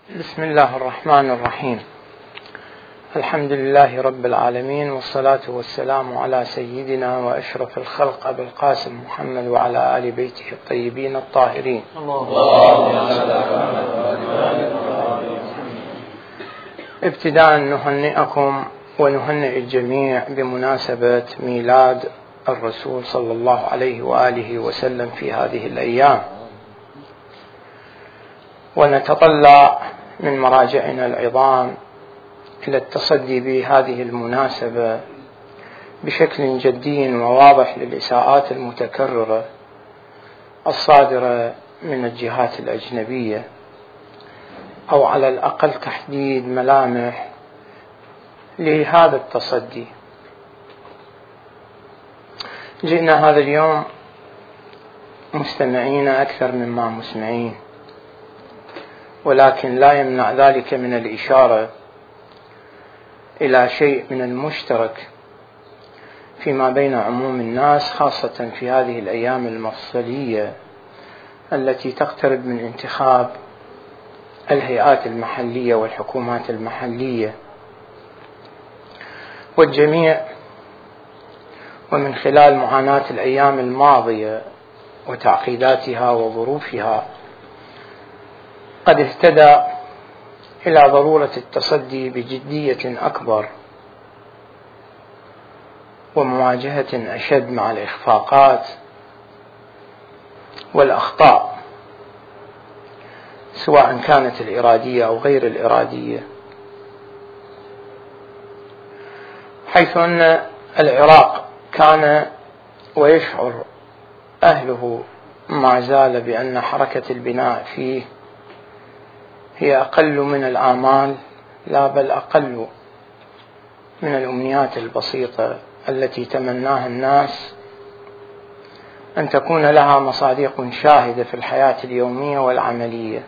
بسم الله الرحمن الرحيم. الحمد لله رب العالمين، والصلاة والسلام على سيدنا وأشرف الخلق أبي القاسم محمد وعلى آل بيته الطيبين الطاهرين. ابتداء نهنئكم ونهنئ الجميع بمناسبة ميلاد الرسول صلى الله عليه وآله وسلم في هذه الأيام، ونتطلع من مراجعنا العظام إلى التصدي بهذه المناسبة بشكل جدي وواضح للإساءات المتكررة الصادرة من الجهات الأجنبية، أو على الأقل تحديد ملامح لهذا التصدي. جئنا هذا اليوم مستمعين أكثر مما مسمعين، ولكن لا يمنع ذلك من الإشارة إلى شيء من المشترك فيما بين عموم الناس، خاصة في هذه الأيام المفصلية التي تقترب من انتخاب الهيئات المحلية والحكومات المحلية. والجميع ومن خلال معاناة الأيام الماضية وتعقيداتها وظروفها قد اهتدى إلى ضرورة التصدي بجدية أكبر ومواجهة أشد مع الإخفاقات والأخطاء، سواء كانت الإرادية أو غير الإرادية، حيث أن العراق كان ويشعر أهله ما زال بأن حركة البناء فيه هي أقل من الآمال، لا بل أقل من الأمنيات البسيطة التي تمناها الناس أن تكون لها مصادق شاهدة في الحياة اليومية والعملية.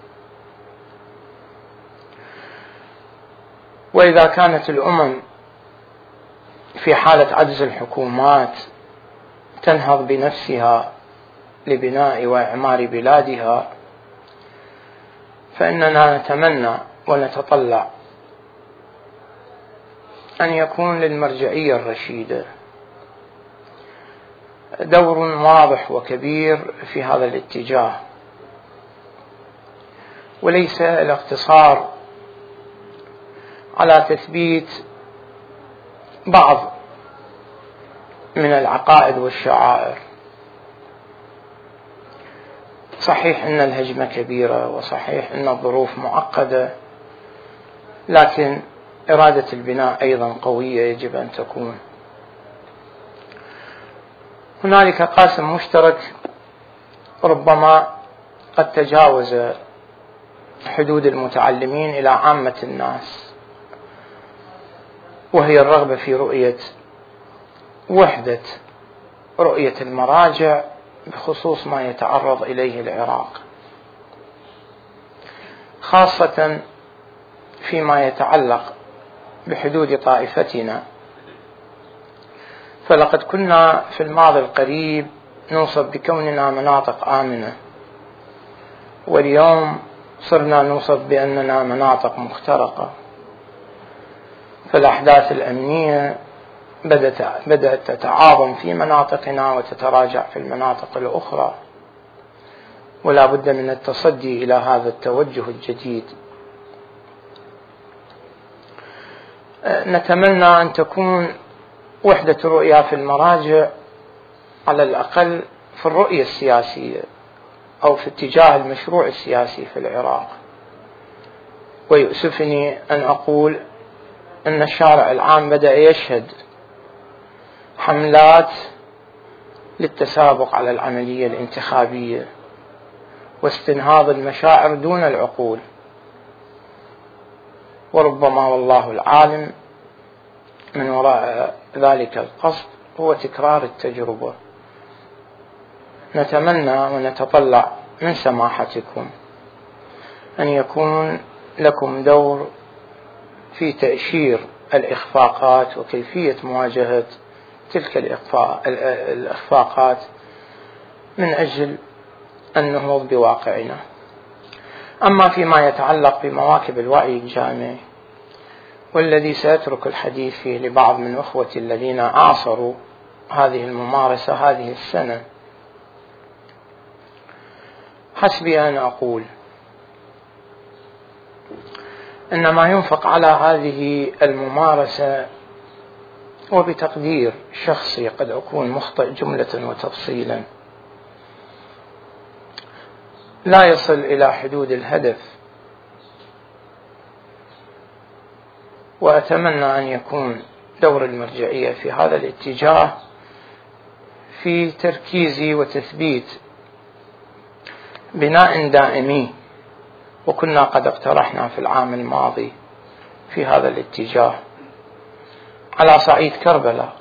وإذا كانت الأمم في حالة عجز الحكومات تنهض بنفسها لبناء وإعمار بلادها، فإننا نتمنى ونتطلع أن يكون للمرجعية الرشيدة دور واضح وكبير في هذا الاتجاه، وليس الاقتصار على تثبيت بعض من العقائد والشعائر. صحيح أن الهجمة كبيرة، وصحيح أن الظروف معقدة، لكن إرادة البناء أيضا قوية يجب أن تكون. هنالك قاسم مشترك ربما قد تجاوز حدود المتعلمين إلى عامة الناس، وهي الرغبة في رؤية وحدة رؤية المراجع بخصوص ما يتعرض إليه العراق، خاصة فيما يتعلق بحدود طائفتنا. فلقد كنا في الماضي القريب نوصف بكوننا مناطق آمنة، واليوم صرنا نوصف بأننا مناطق مخترقة. فالأحداث الأمنية بدأت تتعاظم في مناطقنا وتتراجع في المناطق الأخرى، ولا بد من التصدي إلى هذا التوجه الجديد. نتمنى أن تكون وحدة رؤية في المراجع على الأقل في الرؤية السياسية أو في اتجاه المشروع السياسي في العراق. ويؤسفني أن أقول أن الشارع العام بدأ يشهد حملات للتسابق على العملية الانتخابية واستنهاض المشاعر دون العقول، وربما والله العالم من وراء ذلك القصد هو تكرار التجربة. نتمنى ونتطلع من سماحتكم أن يكون لكم دور في تأشير الإخفاقات وكيفية مواجهة تلك الإخفاقات من أجل النهوض بواقعنا. أما فيما يتعلق بمواكب الوعي الجامع، والذي سأترك الحديث فيه لبعض من أخوتي الذين عاصروا هذه الممارسة هذه السنة، حسبي أن أقول إن ما ينفق على هذه الممارسة، وبتقدير شخصي قد أكون مخطئ جملة وتفصيلا، لا يصل إلى حدود الهدف. وأتمنى أن يكون دور المرجعية في هذا الاتجاه في تركيز وتثبيت بناء دائمي، وكنا قد اقترحنا في العام الماضي في هذا الاتجاه على صعيد كربلاء،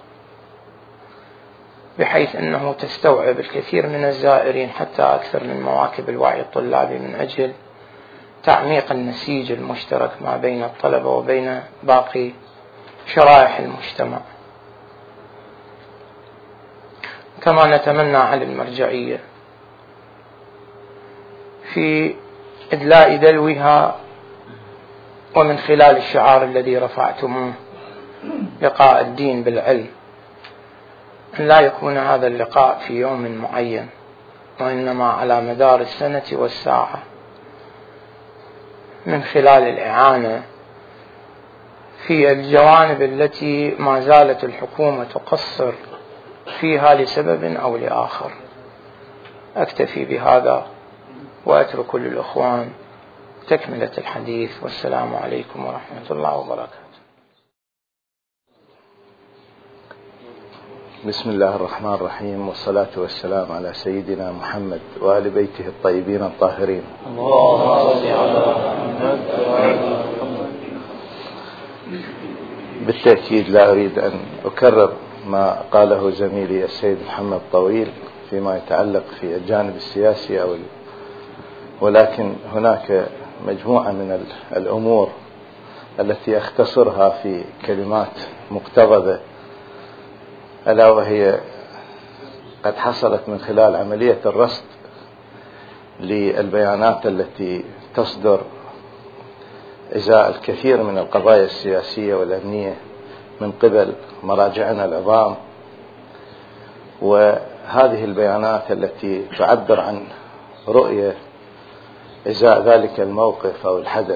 بحيث أنه تستوعب الكثير من الزائرين حتى أكثر من مواكب الوعي الطلابي، من أجل تعميق النسيج المشترك ما بين الطلبة وبين باقي شرائح المجتمع. كما نتمنى على المرجعية في إدلاء دلوها، ومن خلال الشعار الذي رفعتموه لقاء الدين بالعلم، أن لا يكون هذا اللقاء في يوم معين، وإنما على مدار السنة والساعة، من خلال الإعانة في الجوانب التي ما زالت الحكومة تقصر فيها لسبب أو لآخر. أكتفي بهذا وأترك للإخوان تكملة الحديث، والسلام عليكم ورحمة الله وبركاته. بسم الله الرحمن الرحيم، والصلاة والسلام على سيدنا محمد وآل بيته الطيبين الطاهرين. اللهم صل على محمد وآل محمد. بالتأكيد لا أريد أن أكرر ما قاله زميلي السيد محمد طويل فيما يتعلق في الجانب السياسي ولكن هناك مجموعة من الأمور التي أختصرها في كلمات مقتضبة، ألا وهي قد حصلت من خلال عملية الرصد للبيانات التي تصدر إزاء الكثير من القضايا السياسية والأمنية من قبل مراجعنا العظام، وهذه البيانات التي تعبر عن رؤية إزاء ذلك الموقف أو الحدث.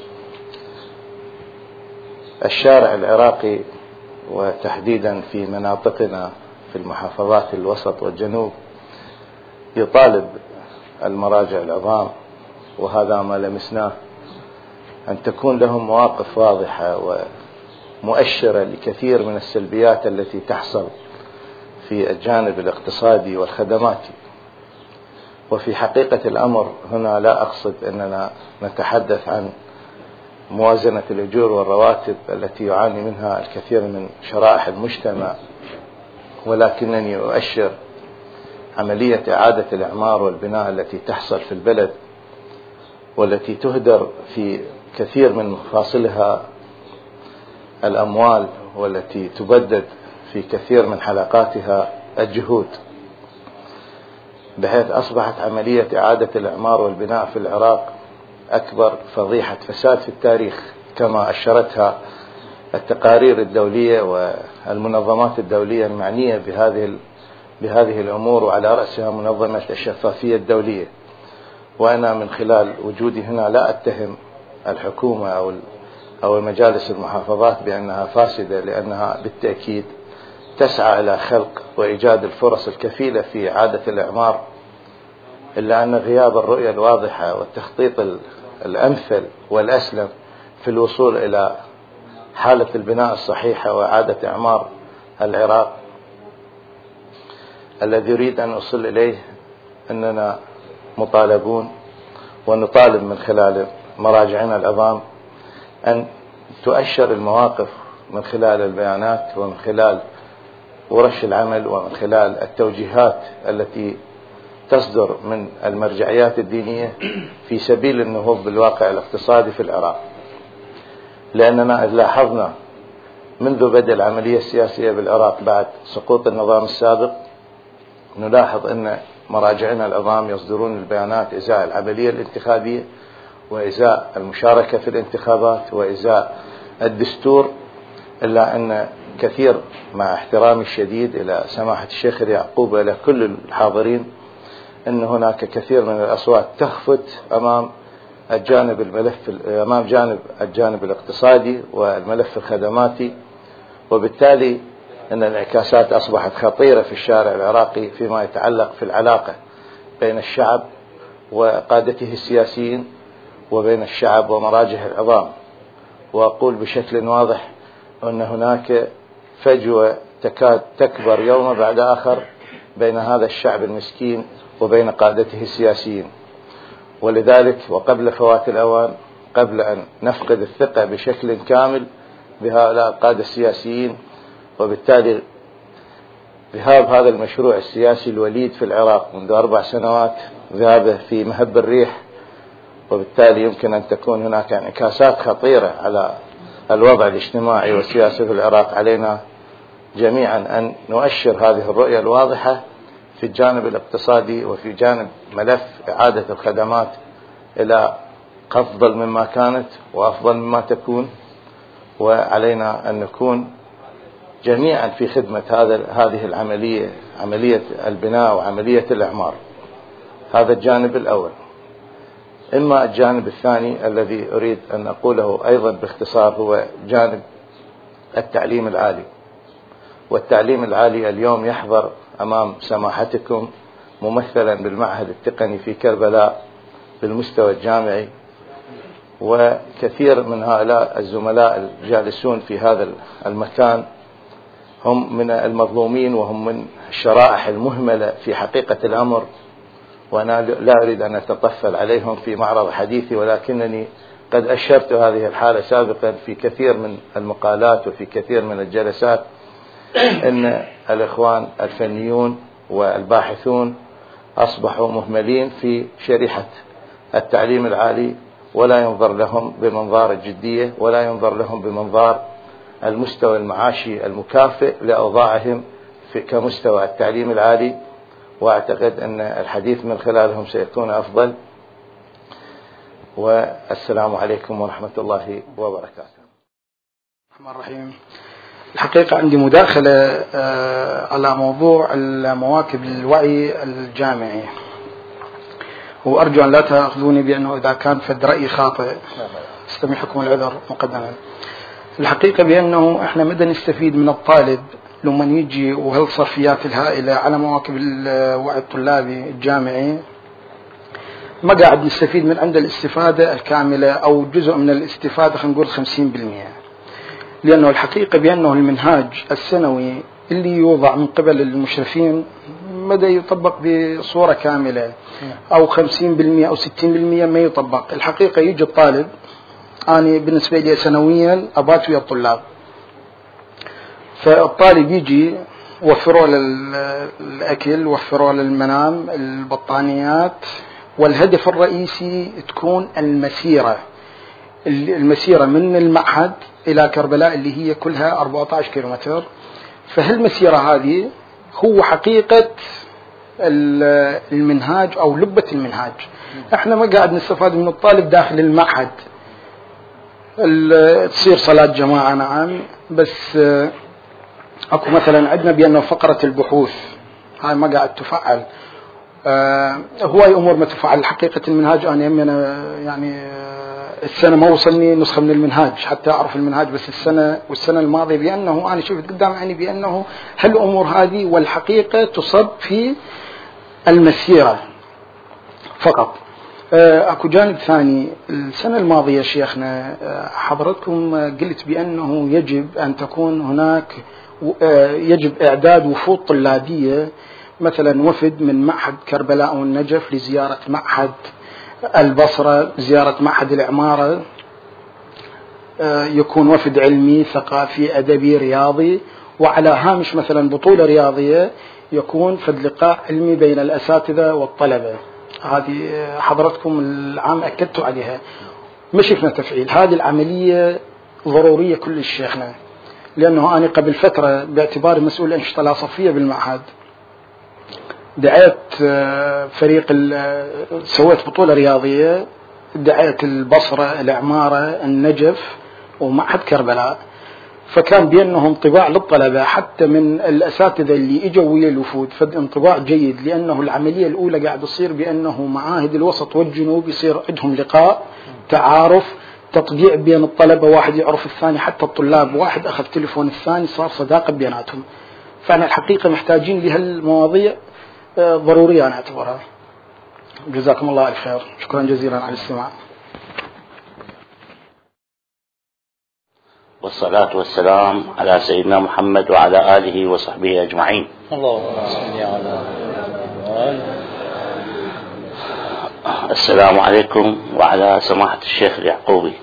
الشارع العراقي وتحديدا في مناطقنا في المحافظات الوسط والجنوب يطالب المراجع العظام، وهذا ما لمسناه، أن تكون لهم مواقف واضحة ومؤشرة لكثير من السلبيات التي تحصل في الجانب الاقتصادي والخدماتي. وفي حقيقة الأمر هنا لا أقصد أننا نتحدث عن موازنة الأجور والرواتب التي يعاني منها الكثير من شرائح المجتمع، ولكنني أؤشر عملية إعادة الإعمار والبناء التي تحصل في البلد، والتي تهدر في كثير من مفاصلها الأموال، والتي تبدد في كثير من حلقاتها الجهود، بحيث أصبحت عملية إعادة الإعمار والبناء في العراق أكبر فضيحة فساد في التاريخ، كما أشرتها التقارير الدولية والمنظمات الدولية المعنية بهذه الأمور، وعلى رأسها منظمة الشفافية الدولية. وأنا من خلال وجودي هنا لا أتهم الحكومة أو مجالس المحافظات بأنها فاسدة، لأنها بالتأكيد تسعى إلى خلق وإيجاد الفرص الكفيلة في إعادة الإعمار، إلا أن غياب الرؤية الواضحة والتخطيط الأمثل والأسلم في الوصول إلى حالة البناء الصحيحة وإعادة إعمار العراق الذي يريد أن أصل إليه، أننا مطالبون ونطالب من خلال مراجعنا العظام أن تؤشر المواقف من خلال البيانات، ومن خلال ورش العمل، ومن خلال التوجيهات التي تصدر من المرجعيات الدينية في سبيل النهوض بالواقع الاقتصادي في العراق. لأننا لاحظنا منذ بدء العملية السياسية بالعراق بعد سقوط النظام السابق، نلاحظ أن مراجعنا العظام يصدرون البيانات إزاء العملية الانتخابية، وإزاء المشاركة في الانتخابات وإزاء الدستور، إلا أن كثير، مع احترامي الشديد إلى سماحة الشيخ يعقوب وإلى كل الحاضرين، أن هناك كثير من الأصوات تخفت أمام جانب الجانب الاقتصادي والملف الخدماتي، وبالتالي أن الانعكاسات أصبحت خطيرة في الشارع العراقي فيما يتعلق في العلاقة بين الشعب وقادته السياسيين وبين الشعب ومراجع العظام. وأقول بشكل واضح أن هناك فجوة تكاد تكبر يوم بعد آخر بين هذا الشعب المسكين وبين قادته السياسيين. ولذلك وقبل فوات الأوان، قبل أن نفقد الثقة بشكل كامل بهؤلاء القادة السياسيين، وبالتالي ذهاب هذا المشروع السياسي الوليد في العراق منذ 4 سنوات ذهابه في مهب الريح، وبالتالي يمكن أن تكون هناك انعكاسات خطيرة على الوضع الاجتماعي والسياسي في العراق. علينا جميعا أن نؤشر هذه الرؤية الواضحة في الجانب الاقتصادي وفي جانب ملف إعادة الخدمات إلى أفضل مما كانت وأفضل مما تكون، وعلينا أن نكون جميعا في خدمة هذه العملية، عملية البناء وعملية الإعمار. هذا الجانب الأول. إما الجانب الثاني الذي أريد أن أقوله أيضا باختصار هو جانب التعليم العالي. والتعليم العالي اليوم يحضر أمام سماحتكم ممثلا بالمعهد التقني في كربلاء بالمستوى الجامعي، وكثير من هؤلاء الزملاء الجالسون في هذا المكان هم من المظلومين وهم من الشرائح المهملة في حقيقة الأمر، وأنا لا أريد أن أتطفل عليهم في معرض حديثي، ولكنني قد أشرت هذه الحالة سابقا في كثير من المقالات وفي كثير من الجلسات، أن الإخوان الفنيون والباحثون أصبحوا مهملين في شريحة التعليم العالي، ولا ينظر لهم بمنظار الجدية ولا ينظر لهم بمنظار المستوى المعاشي المكافئ لأوضاعهم كمستوى التعليم العالي. وأعتقد أن الحديث من خلالهم سيكون أفضل. والسلام عليكم ورحمة الله وبركاته. الرحمن الرحيم. الحقيقة عندي مداخلة على موضوع مواكب الوعي الجامعي، وأرجو أن لا تأخذوني بأنه إذا كان فد رأي خاطئ استميحكم العذر مقدما. الحقيقة بأنه إحنا مدى نستفيد من الطالب لما يجي وهالصرفيات الهائلة على مواكب الوعي الطلابي الجامعي، ما قاعد نستفيد من عند الاستفادة الكاملة أو جزء من الاستفادة، خلينا نقول 50%. لأنه الحقيقة بأنه المنهاج السنوي اللي يوضع من قبل المشرفين مدى يطبق بصورة كاملة، أو 50% أو 60% ما يطبق. الحقيقة يجي الطالب، أنا بالنسبة لي سنويا أبات ويا الطلاب، فالطالب يجي وفروا للأكل، وفروا للمنام، البطانيات، والهدف الرئيسي تكون المسيرة من المعهد إلى كربلاء اللي هي كلها 14 كيلومتر. فهالمسيرة هذه هو حقيقة المنهاج أو لبة المنهاج. احنا ما قاعد نستفاد من الطالب داخل المعهد. تصير صلاة جماعة نعم، بس اكو مثلا عندنا بأنه فقرة البحوث هاي ما قاعد تفعل، هواي امور ما تفعل. حقيقة المنهاج انا يعني السنة ما وصلني نسخة من المنهاج حتى اعرف المنهاج، بس والسنة الماضية بأنه انا شفت قدام عيني بأنه هالامور هذه والحقيقة تصب في المسيرة فقط. اكو جانب ثاني. السنة الماضية شيخنا حضرتكم قلت بأنه يجب أن تكون هناك، يجب إعداد وفود طلابية، مثلا وفد من معهد كربلاء والنجف لزيارة معهد البصرة، زيارة معهد العمارة، يكون وفد علمي ثقافي أدبي رياضي، وعلى هامش مثلا بطولة رياضية يكون فد لقاء علمي بين الأساتذة والطلبة. هذه حضرتكم العام أكدتوا عليها، ما شفنا تفعيل. هذه العملية ضرورية كل شيخنا، لأنه أنا قبل فترة باعتباري مسؤول أنشطة العصفية بالمعهد دعيت فريق، سويت بطولة رياضية دعيت البصرة، العمارة، النجف، ومعهد كربلاء. فكان بينهم انطباع للطلبة حتى من الأساتذة اللي إجوا ويا الوفود، فانطباع جيد، لأنه العملية الأولى قاعد تصير بأنه معاهد الوسط والجنوب يصير عندهم لقاء، تعارف، تطبيع بين الطلبة، واحد يعرف الثاني، حتى الطلاب واحد أخذ تليفون الثاني، صار صداقة بيناتهم. فأنا الحقيقة محتاجين لهالمواضيع، ضرورية أنا أعتبرها. جزاكم الله الخير، شكرا جزيلا على الاستماع. والصلاة والسلام على سيدنا محمد وعلى آله وصحبه أجمعين. اللهم صل على السلام عليكم وعلى سماحة الشيخ اليعقوبي.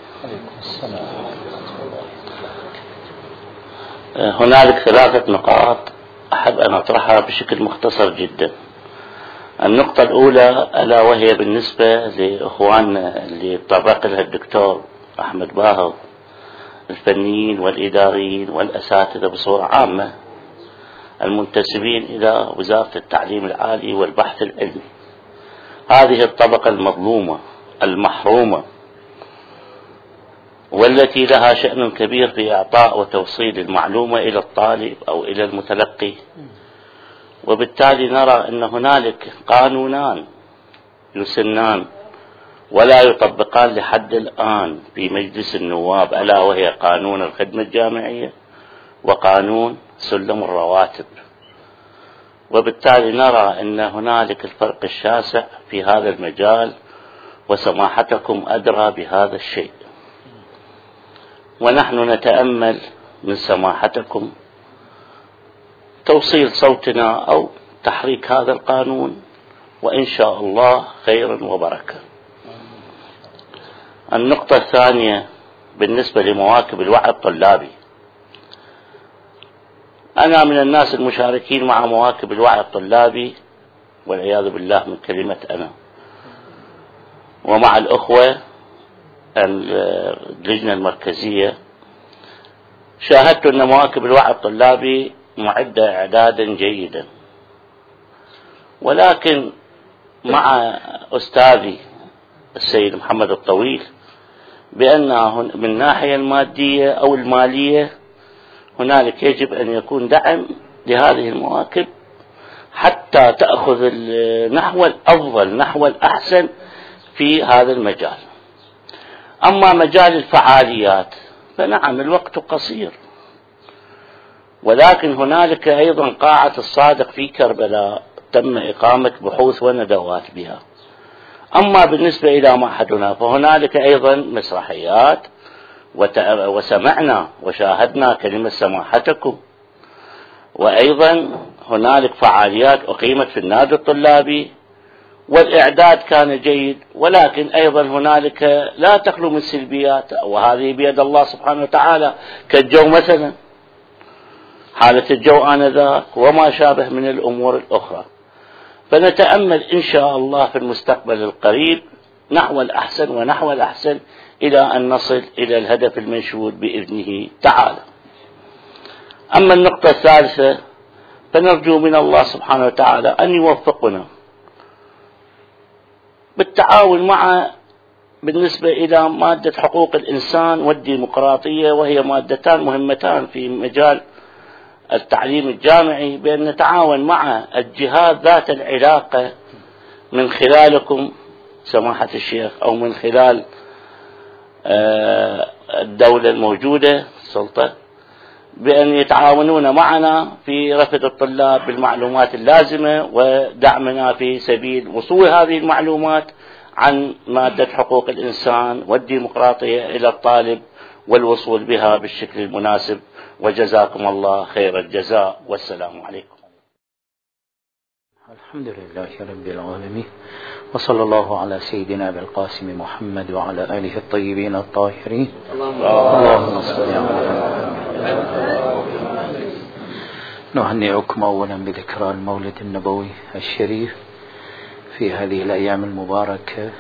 هنالك 3 نقاط أحب أن أطرحها بشكل مختصر جدا. النقطة الأولى ألا وهي بالنسبة لإخواننا اللي تطرق لها الدكتور أحمد باهر، الفنيين والإداريين والأساتذة بصورة عامة المنتسبين إلى وزارة التعليم العالي والبحث العلمي. هذه الطبقة المظلومة المحرومة، والتي لها شأن كبير في إعطاء وتوصيل المعلومة إلى الطالب أو إلى المتلقي. وبالتالي نرى أن هنالك قانونان يسنان ولا يطبقان لحد الآن في مجلس النواب، ألا وهي قانون الخدمة الجامعية وقانون سلم الرواتب. وبالتالي نرى أن هنالك الفرق الشاسع في هذا المجال، وسماحتكم أدرى بهذا الشيء. ونحن نتأمل من سماحتكم توصيل صوتنا أو تحريك هذا القانون، وإن شاء الله خير وبركة. النقطة الثانية بالنسبة لمواكب الوعي الطلابي. أنا من الناس المشاركين مع مواكب الوعي الطلابي، والعياذ بالله من كلمة أنا، ومع الأخوة اللجنة المركزية. شاهدت أن مواكب الوعي الطلابي معدة إعدادا جيدا، ولكن مع أستاذي السيد محمد الطويل بأن من الناحية المادية أو المالية هنالك يجب أن يكون دعم لهذه المواكب حتى تأخذ النحو الأفضل، نحو الأحسن في هذا المجال. أما مجال الفعاليات فنعم الوقت قصير، ولكن هنالك أيضا قاعة الصادق في كربلاء تم إقامة بحوث وندوات بها. أما بالنسبة إلى معهدنا فهنالك أيضا مسرحيات، وسمعنا وشاهدنا كلمة سماحتكم، وأيضا هنالك فعاليات أقيمت في النادي الطلابي، والإعداد كان جيد، ولكن أيضا هنالك لا تخلو من سلبيات، وهذه بيد الله سبحانه وتعالى، كالجو مثلا، حالة الجو آنذاك وما شابه من الأمور الأخرى. فنتأمل إن شاء الله في المستقبل القريب نحو الأحسن ونحو الأحسن إلى أن نصل إلى الهدف المنشود بإذنه تعالى. أما النقطة الثالثة فنرجو من الله سبحانه وتعالى أن يوفقنا بالتعاون مع بالنسبة إلى مادة حقوق الإنسان والديمقراطية، وهي مادتان مهمتان في مجال التعليم الجامعي، بأن نتعاون مع الجهات ذات العلاقة من خلالكم سماحة الشيخ، أو من خلال الدولة الموجودة السلطة، بأن يتعاونون معنا في رفد الطلاب بالمعلومات اللازمة ودعمنا في سبيل وصول هذه المعلومات عن مادة حقوق الإنسان والديمقراطية إلى الطالب والوصول بها بالشكل المناسب. وجزاكم الله خير الجزاء، والسلام عليكم. الحمد لله رب العالمين، وصلى الله على سيدنا أبي القاسم محمد وعلى آله الطيبين الطاهرين. اللهم صل على نهنئكم أولا بذكرى المولد النبوي الشريف في هذه الأيام المباركة،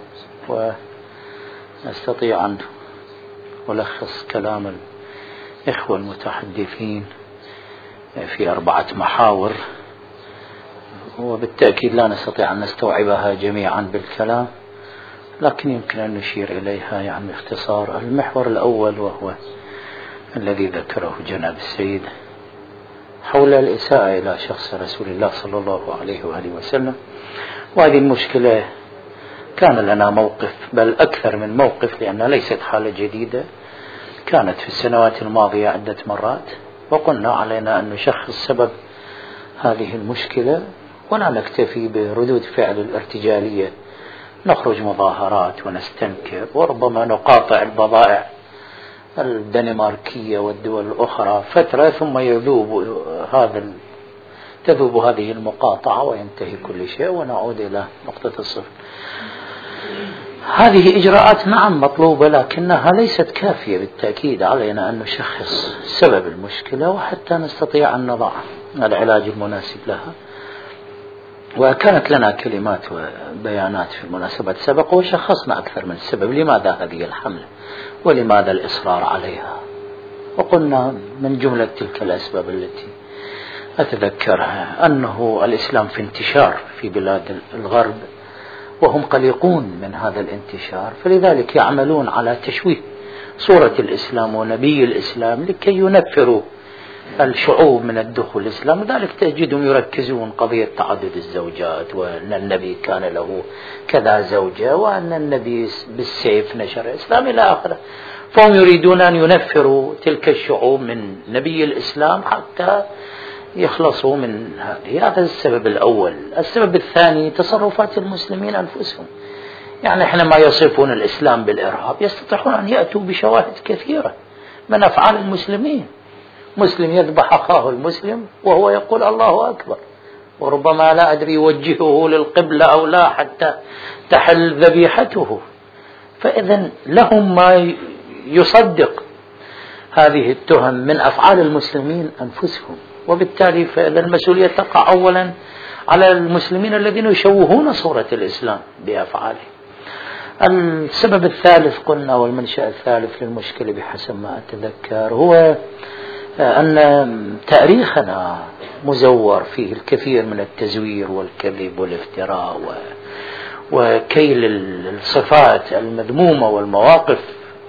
وأستطيع أن ألخص كلام الإخوة المتحدثين في 4 محاور، وبالتأكيد لا نستطيع أن نستوعبها جميعا بالكلام، لكن يمكن أن نشير إليها يعني باختصار. المحور الأول وهو الذي ذكره جناب السيد حول الإساءة إلى شخص رسول الله صلى الله عليه وآله وسلم، وهذه المشكلة كان لنا موقف، بل أكثر من موقف، لأنها ليست حالة جديدة، كانت في السنوات الماضية عدة مرات، وقلنا علينا أن نشخص سبب هذه المشكلة ولا نكتفي بردود فعل الارتجالية، نخرج مظاهرات ونستنكر وربما نقاطع البضائع الدنماركية والدول الأخرى فترة ثم تذوب هذه المقاطعة وينتهي كل شيء ونعود إلى نقطة الصفر. هذه إجراءات نعم مطلوبة، لكنها ليست كافية. بالتأكيد علينا أن نشخص سبب المشكلة وحتى نستطيع أن نضع العلاج المناسب لها. وكانت لنا كلمات وبيانات في المناسبات سبق وشخصنا أكثر من سبب لماذا هذه الحملة ولماذا الإصرار عليها، وقلنا من جملة تلك الأسباب التي أتذكرها أنه الإسلام في انتشار في بلاد الغرب وهم قلقون من هذا الانتشار، فلذلك يعملون على تشويه صورة الإسلام ونبي الإسلام لكي ينفروا الشعوب من الدخول الإسلام. لذلك تجدهم يركزون قضية تعدد الزوجات، وأن النبي كان له كذا زوجة، وأن النبي بالسيف نشر الإسلام إلى آخره. فهم يريدون أن ينفروا تلك الشعوب من نبي الإسلام حتى يخلصوا من هذه. هذا السبب الأول. السبب الثاني تصرفات المسلمين أنفسهم، يعني حينما يصفون الإسلام بالإرهاب يستطيعون أن يأتوا بشواهد كثيرة من أفعال المسلمين. مسلم يذبح أخاه المسلم وهو يقول الله أكبر، وربما لا أدري يوجهه للقبلة أو لا حتى تحل ذبيحته. فإذا لهم ما يصدق هذه التهم من أفعال المسلمين أنفسهم، وبالتالي فإذا المسؤولية تقع أولا على المسلمين الذين يشوهون صورة الإسلام بأفعالهم. السبب الثالث قلنا، والمنشأ الثالث للمشكلة بحسب ما أتذكر، هو أن تاريخنا مزور فيه الكثير من التزوير والكذب والافتراء وكيل الصفات المذمومة والمواقف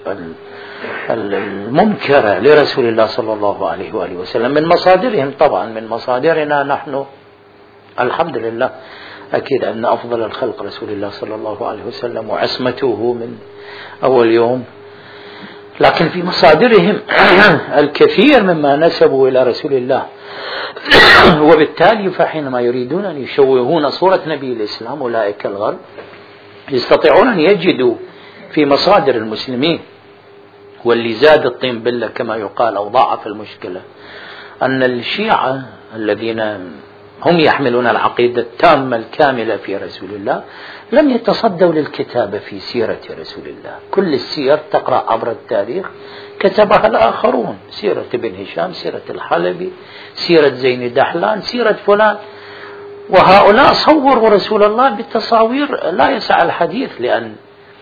المنكرة لرسول الله صلى الله عليه وآله وسلم من مصادرهم. طبعا من مصادرنا نحن الحمد لله أكيد أن أفضل الخلق رسول الله صلى الله عليه وسلم وعصمته من أول يوم، لكن في مصادرهم الكثير مما نسبوا إلى رسول الله. وبالتالي فحينما يريدون أن يشوهون صورة نبي الإسلام أولئك الغرب يستطيعون أن يجدوا في مصادر المسلمين، واللي زاد الطين بلة كما يقال أو ضاعف المشكلة، أن الشيعة الذين هم يحملون العقيدة التامة الكاملة في رسول الله لم يتصدوا للكتابة في سيرة رسول الله. كل السير تقرأ عبر التاريخ كتبها الآخرون، سيرة ابن هشام، سيرة الحلبي، سيرة زين دحلان، سيرة فلان، وهؤلاء صوروا رسول الله بالتصاوير لا يسع الحديث. لأن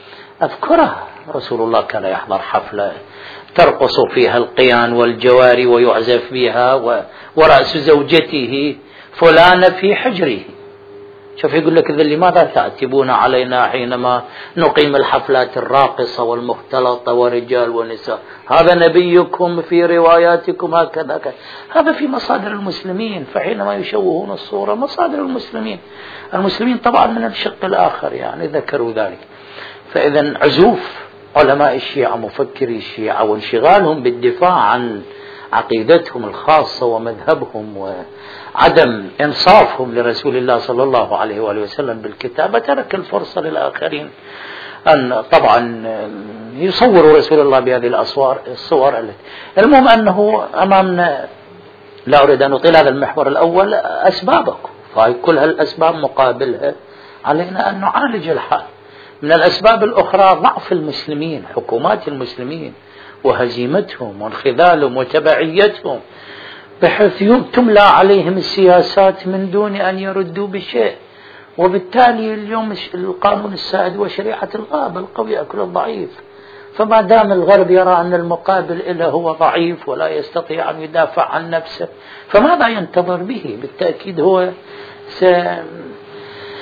أذكرها رسول الله كان يحضر حفلة ترقص فيها القيان والجواري ويعزف بها ورأس زوجته فلانة في حجره. شوف يقول لك إذا لماذا تعتبون علينا حينما نقيم الحفلات الراقصة والمختلطة ورجال ونساء؟ هذا نبيكم في رواياتكم هكذا. هذا في مصادر المسلمين. فحينما يشوهون الصورة مصادر المسلمين طبعا من الشق الآخر يعني ذكروا ذلك. فإذا عزوف علماء الشيعة مفكري الشيعة وانشغالهم بالدفاع عن عقيدتهم الخاصة ومذهبهم وعدم إنصافهم لرسول الله صلى الله عليه وآله وسلم بالكتابة ترك الفرصة للآخرين أن طبعا يصوروا رسول الله بهذه الصور. المهم أنه أمامنا، لا أريد أن أطيل هذا المحور الأول، أسبابكم، فهي كل هالأسباب مقابلها علينا أن نعالج الحال. من الأسباب الأخرى ضعف المسلمين، حكومات المسلمين وهزيمتهم وانخذالهم وتبعيتهم، بحيث تملى عليهم السياسات من دون أن يردوا بشيء. وبالتالي اليوم القانون السائد وشريعة الغاب القوي يأكل الضعيف. فما دام الغرب يرى أن المقابل له هو ضعيف ولا يستطيع أن يدافع عن نفسه، فماذا ينتظر به؟ بالتأكيد هو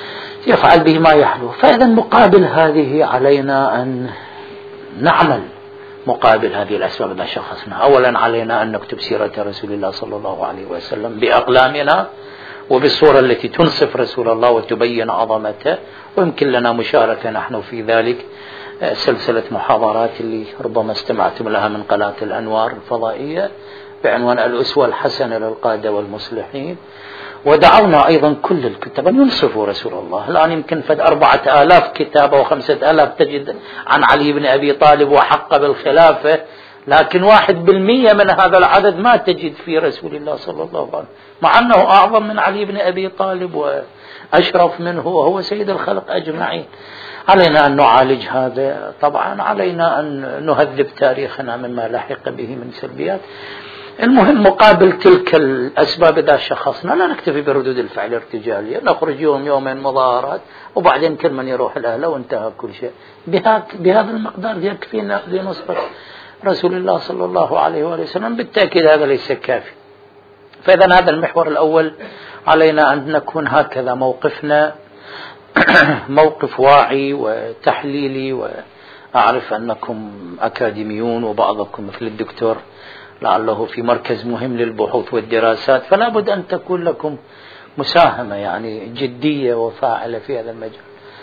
يفعل به ما يحلو. فإذا مقابل هذه علينا أن نعمل مقابل هذه الأسباب إذا شخصنا. أولا علينا أن نكتب سيرة رسول الله صلى الله عليه وسلم بأقلامنا وبالصورة التي تنصف رسول الله وتبين عظمته، ويمكن لنا مشاركة نحن في ذلك. سلسلة محاضرات اللي ربما استمعتم لها من قناة الأنوار الفضائية بعنوان الأسوة الحسنة للقادة والمصلحين، ودعونا أيضا كل الكتاب أن ينصفوا رسول الله. الآن يمكن فد 4000 كتاب أو 5000 تجد عن علي بن أبي طالب وحق بالخلافة، لكن 1% من هذا العدد ما تجد في رسول الله صلى الله عليه وسلم، مع أنه أعظم من علي بن أبي طالب وأشرف منه وهو سيد الخلق أجمعين. علينا أن نعالج هذا. طبعا علينا أن نهذب تاريخنا مما لحق به من سلبيات. المهم مقابل تلك الأسباب إذا شخصنا لا نكتفي بردود الفعل الارتجالية، نخرج يومين مظاهرات وبعدين كل من يروح الأهل وانتهى كل شيء. بهذا المقدار يكفينا لنصرة رسول الله صلى الله عليه وسلم. بالتأكيد هذا ليس كافي. فإذا هذا المحور الأول علينا أن نكون هكذا موقفنا موقف واعي وتحليلي. وأعرف أنكم أكاديميون وبعضكم مثل الدكتور لعله في مركز مهم للبحوث والدراسات، فلا بد أن تكون لكم مساهمة يعني جدية وفاعلة في هذا المجال.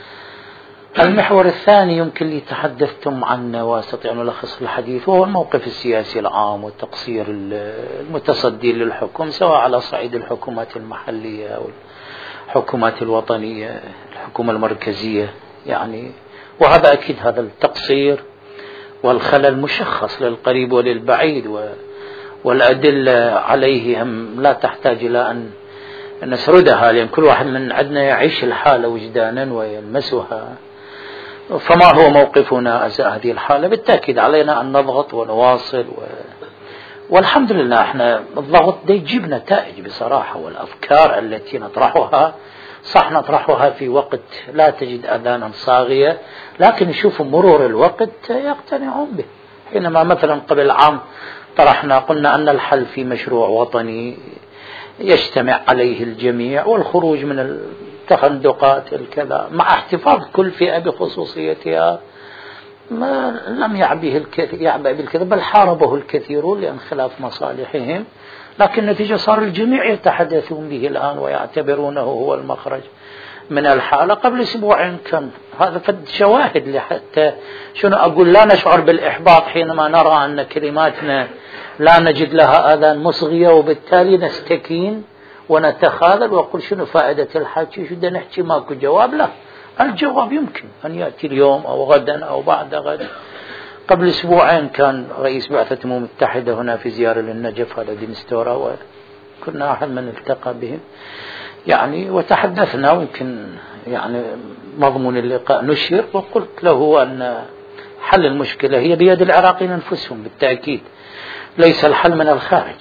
المحور الثاني يمكن لي تحدثتم عنه واستطيع أن ألخص الحديث، وهو الموقف السياسي العام وتقصير المتصدي للحكم سواء على صعيد الحكومات المحلية أو الحكومات الوطنية الحكومة المركزية يعني. وهذا أكيد هذا التقصير والخلل مشخص للقريب وللبعيد، والأدلة عليه هم لا تحتاج إلى أن نسردها، لأن كل واحد من عندنا يعيش الحالة وجدانا ويلمسها. فما هو موقفنا أزاء هذه الحالة؟ بالتأكيد علينا أن نضغط ونواصل والحمد لله احنا الضغط ده يجيب نتائج بصراحة. والأفكار التي نطرحها صح نطرحها في وقت لا تجد أذانا صاغية، لكن يشوفوا مرور الوقت يقتنعون به. حينما مثلا قبل عام طرحنا قلنا أن الحل في مشروع وطني يجتمع عليه الجميع والخروج من التخندقات الكذا مع احتفاظ كل فئة بخصوصيتها، ما لم يعبأ بالكذا بل حاربه الكثيرون لأن خلاف مصالحهم، لكن النتيجة صار الجميع يتحدثون به الآن ويعتبرونه هو المخرج من الحالة. قبل أسبوعين كان هذا فد شواهد لحتى شنو أقول لا نشعر بالإحباط حينما نرى أن كلماتنا لا نجد لها آذان مصغية، وبالتالي نستكين ونتخاذل وأقول شنو فائدة الحكي، شو بدنا نحكي ماكو جواب. لا، الجواب يمكن أن يأتي اليوم أو غدا أو بعد غد. قبل أسبوعين كان رئيس بعثة الأمم المتحدة هنا في زيارة للنجف هذا ديمستورا، وكنا أحد من التقى بهم يعني وتحدثنا، ويمكن يعني مضمون اللقاء نشر، وقلت له أن حل المشكلة هي بيد العراقيين أنفسهم بالتأكيد، ليس الحل من الخارج،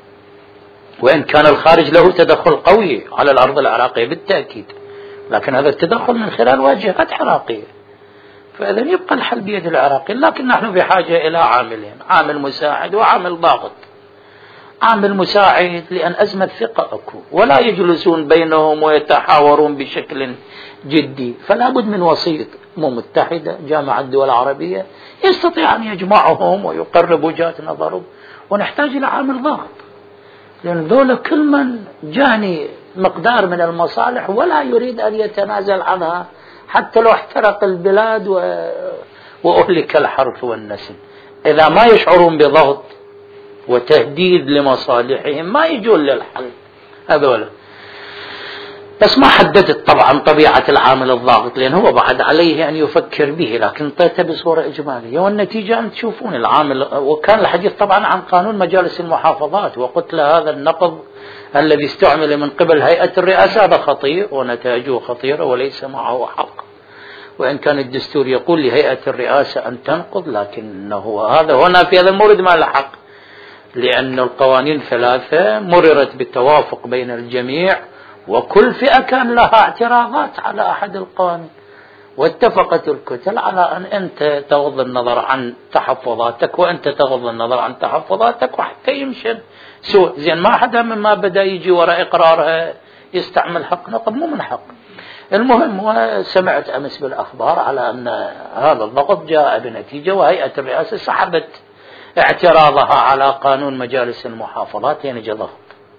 وإن كان الخارج له تدخل قوي على الأرض العراقية بالتأكيد، لكن هذا التدخل من خلال واجهات عراقية. فإذا يبقى الحل بيد العراقيين، لكن نحن بحاجة إلى عاملين، عامل مساعد وعامل ضاغط. عامل مساعد لأن أزمة ثقة أكو ولا يجلسون بينهم ويتحاورون بشكل جدي، فلا بد من وسيط أمم متحدة جامعة الدول العربية يستطيع أن يجمعهم ويقرب وجهات نظرهم، ونحتاج إلى عامل ضاغط، لأن دولة كل من جاني مقدار من المصالح ولا يريد أن يتنازل عنها حتى لو احترق البلاد وأهلك الحرث والنسل. إذا ما يشعرون بضغط وتهديد لمصالحهم ما يجون للحل هذولا. بس ما حددت طبعا طبيعة العامل الضاغط، لأن هو بعد عليه أن يفكر به، لكن طيته بصورة إجمالية، والنتيجة أن تشوفون العامل. وكان الحديث طبعا عن قانون مجالس المحافظات، وقلت له هذا النقض الذي استعمل من قبل هيئة الرئاسة هذا خطير ونتائجه خطيرة وليس معه حق، وإن كان الدستور يقول لهيئة الرئاسة أن تنقض، لكنه هذا هنا في هذا المورد ما له حق، لأن القوانين 3 مررت بالتوافق بين الجميع، وكل فئة كان لها اعتراضات على أحد القوانين، واتفقت الكتل على أن أنت تغض النظر عن تحفظاتك وأنت تغض النظر عن تحفظاتك، وحتى يمشي سوء. زين ما حدا مما بدأ يجي وراء إقرارها يستعمل حق نقب مو من حق. المهم، وسمعت أمس بالأخبار على أن هذا الضغط جاء بنتيجة، وهيئة الرئاسة سحبت اعتراضها على قانون مجالس المحافظات ينجى ضغط.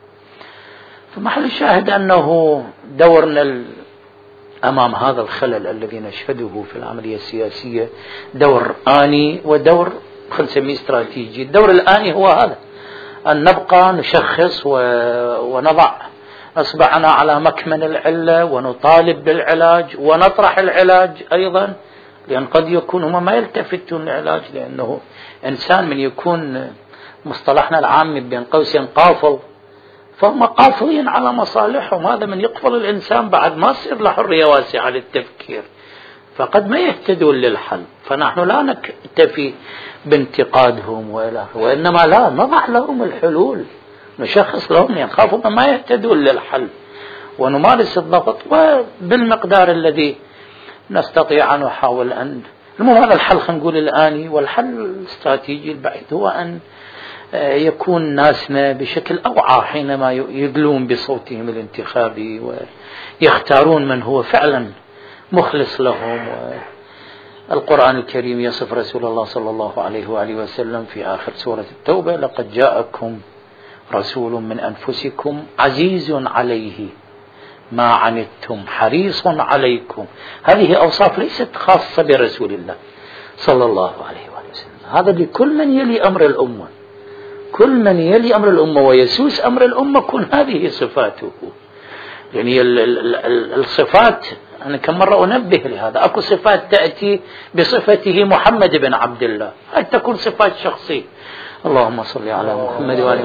فمحل الشاهد أنه دورنا أمام هذا الخلل الذي نشهده في العملية السياسية دور آني ودور خلينا نسميه استراتيجي. الدور الآني هو هذا، أن نبقى نشخص ونضع أصبعنا على مكمن العلة ونطالب بالعلاج ونطرح العلاج أيضا، لأن قد يكون هم ما يلتفتون للعلاج، لأنه إنسان من يكون مصطلحنا العام بين قوسين قافل، فهم قافلين على مصالحهم. هذا من يقفل الإنسان بعد ما تصير له حرية واسعة للتفكير، فقد ما يهتدون للحل. فنحن لا نكتفي بانتقادهم وإنما لا نضع لهم الحلول، نشخص لهم يخافون ما يهتدون للحل، ونمارس الضغط وبالمقدار الذي نستطيع أن نحاول أن المهم هذا الحل خلينا نقول الآني. والحل الاستراتيجي البعيد هو أن يكون ناسنا بشكل أوعى حينما يدلون بصوتهم الانتخابي ويختارون من هو فعلا مخلص لهم. القرآن الكريم يصف رسول الله صلى الله عليه وآله وسلم في آخر سورة التوبة: لقد جاءكم رسول من أنفسكم عزيز عليه ما عنتم حريص عليكم. هذه أوصاف ليست خاصة برسول الله صلى الله عليه وآله وسلم، هذا لكل من يلي أمر الأمة، كل من يلي أمر الأمة ويسوس أمر الأمة كن هذه صفاته. يعني الصفات أنا كم مرة أنبه لهذا، أكو صفات تأتي بصفته محمد بن عبد الله، هل تكون صفات شخصية، اللهم صل على محمد وآله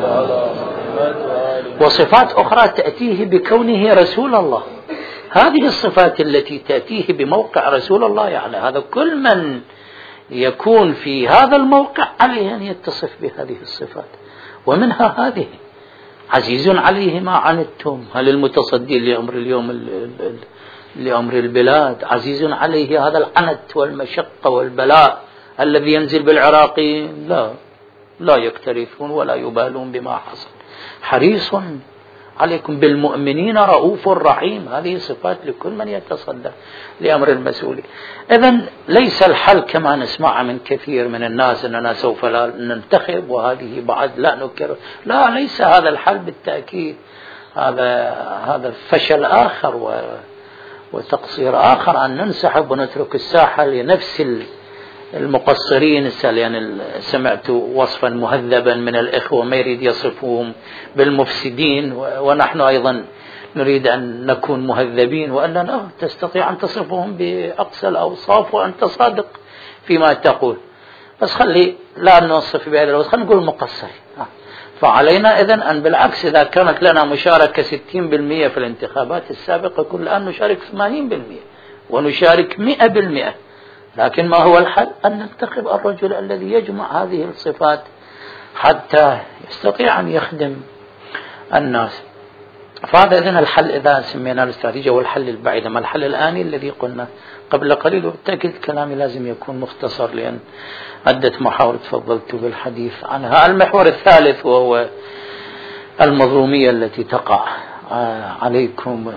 وسلم، وصفات أخرى تأتيه بكونه رسول الله. هذه الصفات التي تأتيه بموقع رسول الله، يعني هذا كل من يكون في هذا الموقع عليه أن يتصف بهذه الصفات، ومنها هذه: عزيز عليه ما عنتم. هل المتصدي لأمر اليوم لأمر البلاد عزيز عليه هذا العنت والمشقة والبلاء الذي ينزل بالعراقيين؟ لا يكترثون ولا يبالون بما حصل. حريص عليكم بالمؤمنين رؤوف رحيم. هذه صفات لكل من يتصدى لأمر المسؤولين. إذن ليس الحل كما نسمع من كثير من الناس أننا سوف لا ننتخب وهذه بعد لا نكرر. لا، ليس هذا الحل بالتأكيد. هذا فشل آخر وتقصير آخر أن ننسحب ونترك الساحة لنفس المقصرين. يعني سمعت وصفا مهذبا من الإخوة ما يريد يصفهم بالمفسدين، ونحن أيضا نريد أن نكون مهذبين، وأننا تستطيع أن تصفهم بأقصى الأوصاف وأنت صادق فيما تقول. بس خلي لا نوصف بهذا الوصف، خلينا نقول مقصرين. فعلينا إذن أن بالعكس، إذا كانت لنا مشاركة 60% في الانتخابات السابقة، كل الآن نشارك 80% ونشارك 100%. لكن ما هو الحل؟ أن ننتخب الرجل الذي يجمع هذه الصفات حتى يستطيع أن يخدم الناس. فهذا إذن الحل إذا سمينا الاستراتيجية والحل البعيد. أما الحل الآني الذي قلنا قبل قليل، وبالتأكيد كلامي لازم يكون مختصر لأن عدة محاور تفضلت بالحديث عنها. المحور الثالث وهو المظلومية التي تقع عليكم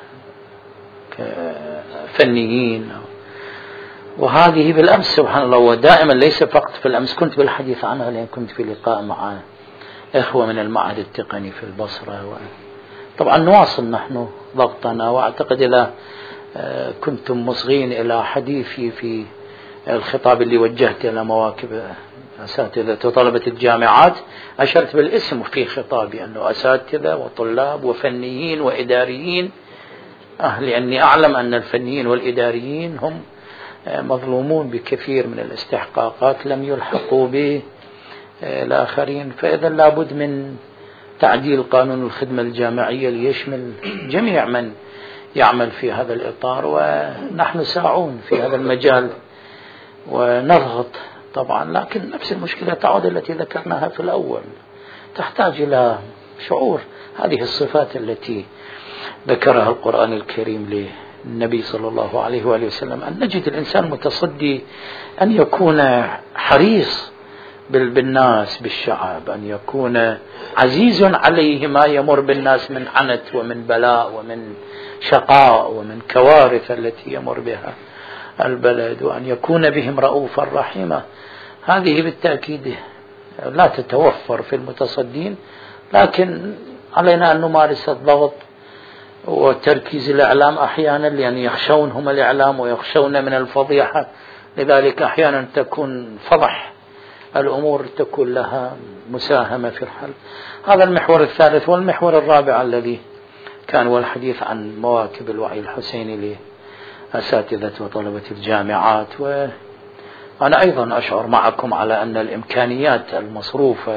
كفنيين، وهذه بالأمس سبحان الله، ودائما ليس فقط في الأمس، كنت بالحديث عنها لأن كنت في لقاء مع إخوة من المعهد التقني في البصرة. طبعا نواصل نحن ضغطنا، وأعتقد إذا كنتم مصغين إلى حديثي في الخطاب اللي وجهته إلى مواكب أساتذة وطلبة الجامعات، أشرت بالاسم في خطابي أنه أساتذة وطلاب وفنيين وإداريين، لأني أعلم أن الفنيين والإداريين هم مظلومون بكثير من الاستحقاقات لم يلحقوا به الآخرين. فإذا لابد من تعديل قانون الخدمة الجامعية ليشمل جميع من يعمل في هذا الإطار، ونحن ساعون في هذا المجال ونضغط طبعا. لكن نفس المشكلة تعود التي ذكرناها في الأول، تحتاج إلى شعور. هذه الصفات التي ذكرها القرآن الكريم للنبي صلى الله عليه وآله وسلم، أن نجد الإنسان متصدي أن يكون حريص بالناس بالشعب، أن يكون عزيز عليه ما يمر بالناس من عنت ومن بلاء ومن شقاء ومن كوارث التي يمر بها البلد، وأن يكون بهم رؤوفا رحيما. هذه بالتأكيد لا تتوفر في المتصدين، لكن علينا أن نمارس الضغط وتركيز الإعلام أحيانا، لأن يخشون هم الإعلام ويخشون من الفضيحة، لذلك أحيانا تكون فضح الأمور تكون لها مساهمة في الحل. هذا المحور الثالث. والمحور الرابع الذي كان هو الحديث عن مواكب الوعي الحسيني لأساتذة وطلبة الجامعات. وأنا أيضا أشعر معكم على أن الإمكانيات المصروفة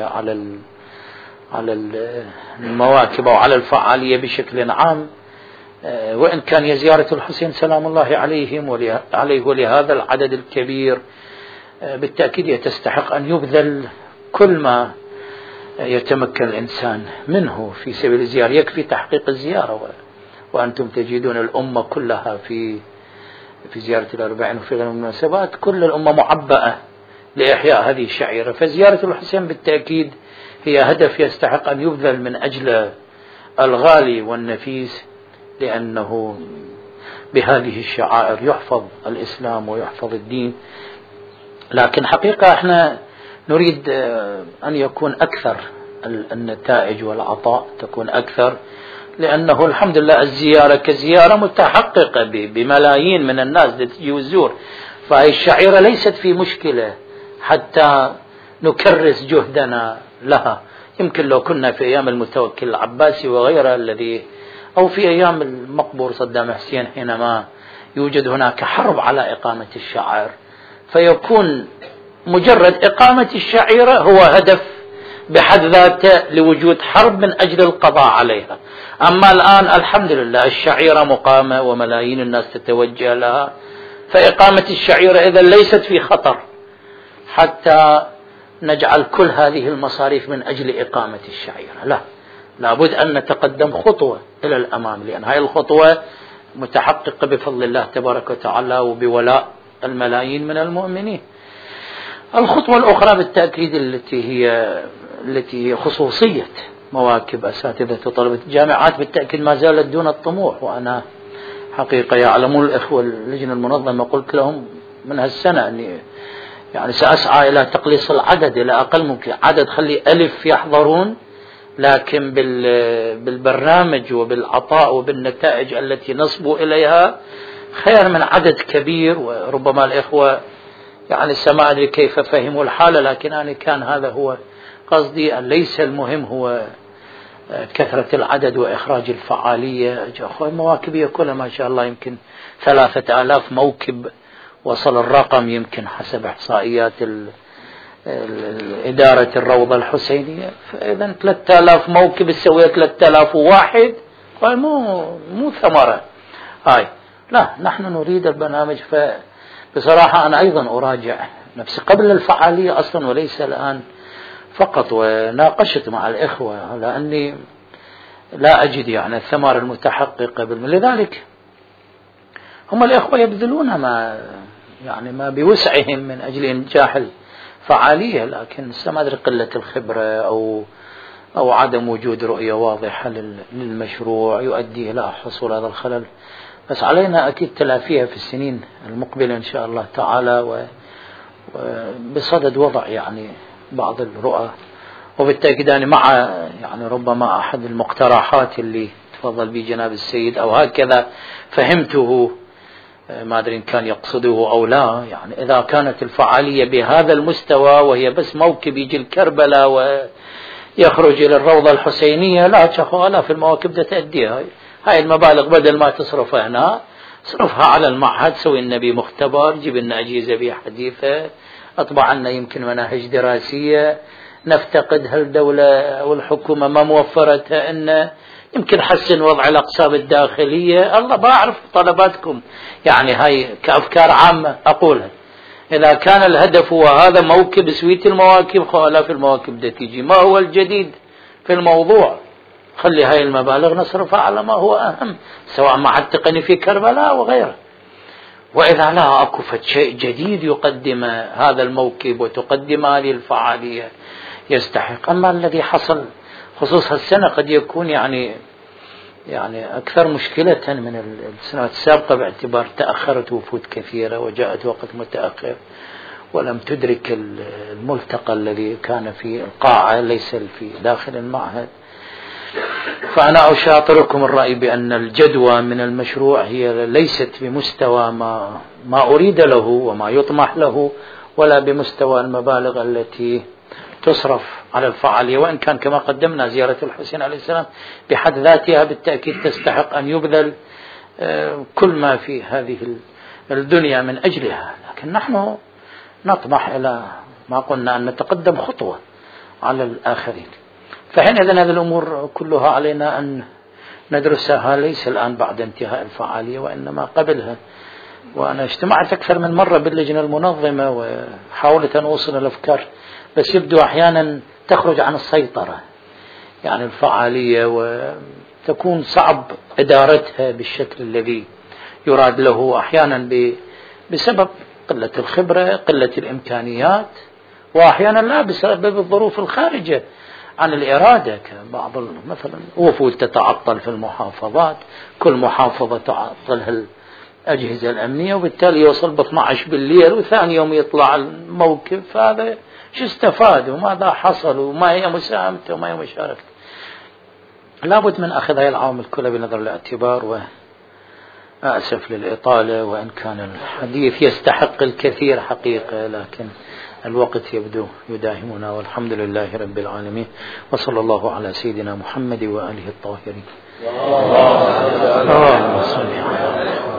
على المواكب أو على الفعالية بشكل عام، وإن كان زيارة الحسين سلام الله عليه ولهذا العدد الكبير، بالتأكيد تستحق أن يبذل كل ما يتمكن الإنسان منه في سبيل الزيارة. يكفي تحقيق الزيارة، وأنتم تجدون الأمة كلها في زيارة الأربعين وفي غير المناسبات كل الأمة معبأة لإحياء هذه الشعيرة. فزيارة الحسين بالتأكيد هي هدف يستحق أن يبذل من أجل الغالي والنفيس، لأنه بهذه الشعائر يحفظ الإسلام ويحفظ الدين. لكن حقيقة احنا نريد أن يكون أكثر النتائج والعطاء تكون أكثر، لأنه الحمد لله الزيارة كزيارة متحققة بملايين من الناس تجي وتزور، فهي الشعيرة ليست في مشكلة حتى نكرس جهدنا لها. يمكن لو كنا في أيام المتوكل العباسي وغيرها الذي، أو في أيام المقبور صدام حسين حينما يوجد هناك حرب على إقامة الشعائر، فيكون مجرد إقامة الشعيرة هو هدف بحد ذاته لوجود حرب من أجل القضاء عليها. أما الآن الحمد لله الشعيرة مقامة وملايين الناس تتوجه لها، فإقامة الشعيرة إذا ليست في خطر حتى نجعل كل هذه المصاريف من أجل إقامة الشعيرة. لابد أن نتقدم خطوة إلى الأمام، لأن هذه الخطوة متحققة بفضل الله تبارك وتعالى وبولاء الملايين من المؤمنين. الخطوة الأخرى بالتأكيد التي هي خصوصية مواكب أساتذة وطلبة الجامعات، بالتأكيد ما زالت دون الطموح. وأنا حقيقة يعلمون الإخوة اللجنة المنظمة قلت لهم من هالسنة أني يعني سأسعى إلى تقليص العدد إلى أقل ممكن، عدد خلي 1000 يحضرون، لكن بالبرنامج وبالعطاء وبالنتائج التي نصبوا إليها خير من عدد كبير. وربما الإخوة يعني ما أدري كيف فهموا الحالة، لكن أنا كان هذا هو قصدي، أن ليس المهم هو كثرة العدد وإخراج الفعالية. المواكب كلها ما شاء الله يمكن 3000 موكب وصل الرقم، يمكن حسب إحصائيات إدارة الروضة الحسينية. فإذا 3000 موكب تسوي 3001 مو ثمرة هاي. لا، نحن نريد البرنامج. فبصراحة أنا أيضا أراجع نفسي قبل الفعالية أصلا وليس الآن فقط، وناقشت مع الإخوة لأني لا أجد يعني الثمار المتحققة لذلك هم الإخوة يبذلون ما بوسعهم من أجل إنجاح الفعالية، لكن ما أدري قلة الخبرة أو عدم وجود رؤية واضحة للمشروع يؤدي إلى حصول هذا الخلل. بس علينا أكيد تلافيها في السنين المقبلة إن شاء الله تعالى، وبصدد وضع يعني بعض الرؤى. وبالتأكيد أنا مع ربما أحد المقترحات اللي تفضل به جناب السيد أو هكذا فهمته، ما أدري إن كان يقصده أو لا. يعني إذا كانت الفعالية بهذا المستوى وهي بس موكب يجي الكربلاء ويخرج إلى الروضة الحسينية، لا تشخوا في المواكب ده تأديها. هاي المبالغ بدل ما تصرفها هنا صرفها على المعهد، سوي النبي مختبر، جيب لنا أجهزة بها حديثة، أطبع لنا يمكن مناهج دراسية نفتقدها الدولة والحكومة ما موفرتها، إن يمكن حسن وضع الأقسام الداخلية. الله بعرف طلباتكم، يعني هاي كأفكار عامة أقولها. إذا كان الهدف هو هذا موكب سويت المواكب، خلاف المواكب ده تيجي. ما هو الجديد في الموضوع؟ خلي هاي المبالغ نصرفها على ما هو أهم، سواء مع التقني في كربلاء وغيره. وإذا لا أكفت شيء جديد يقدم هذا الموكب وتقدم هذه الفعالية يستحق. أما الذي حصل خصوص السنة قد يكون يعني أكثر مشكلة من السنوات السابقة، باعتبار تأخرت وفود كثيرة وجاءت وقت متأخر ولم تدرك الملتقى الذي كان في القاعة ليس في داخل المعهد. فأنا أشاطركم الرأي بأن الجدوى من المشروع هي ليست بمستوى ما أريد له وما يطمح له، ولا بمستوى المبالغ التي تصرف على الفعالية، وإن كان كما قدمنا زيارة الحسين عليه السلام بحد ذاتها بالتأكيد تستحق أن يبذل كل ما في هذه الدنيا من أجلها، لكن نحن نطمح إلى ما قلنا أن نتقدم خطوة على الآخرين. فحينئذ هذه الأمور كلها علينا أن ندرسها ليس الآن بعد انتهاء الفعالية وإنما قبلها. وأنا اجتمعت أكثر من مرة باللجنة المنظمة وحاولت أن أوصل الأفكار، بس يبدو أحيانا تخرج عن السيطرة يعني الفعالية، وتكون صعب إدارتها بالشكل الذي يراد له، أحيانا بسبب قلة الخبرة، قلة الإمكانيات، وأحيانا لا بسبب الظروف الخارجة عن الإرادة، كبعض مثلا وفود تتعطل في المحافظات، كل محافظة تعطلها الأجهزة الأمنية، وبالتالي يوصل ب 12 بالليل وثاني يوم يطلع الموكب. فهذا شو استفاد وماذا حصل وما هي مساهمته وما هي مشاركته؟ لابد من أخذ هذه العوامل كلها بنظر الاعتبار. وأسف للإطالة وإن كان الحديث يستحق الكثير حقيقة، لكن الوقت يبدو يداهمنا، والحمد لله رب العالمين، وصلى الله على سيدنا محمد وآله الطاهرين. اللهم صل على